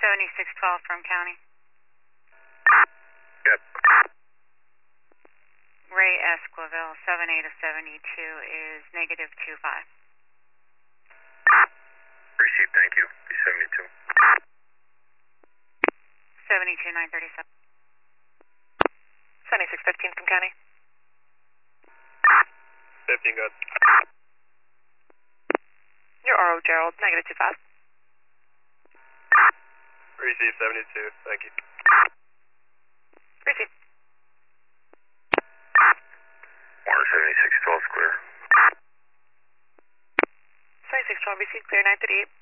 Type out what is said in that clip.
7612 from county. Yep. Ray Esquivel, 78 of 72 is negative 25. Received, thank you. B72. 72937. 7615 from county. 15 good. Your RO Gerald, negative 25. Received, 72, thank you. Receive. Water 7612 clear. 7612 received, clear 938.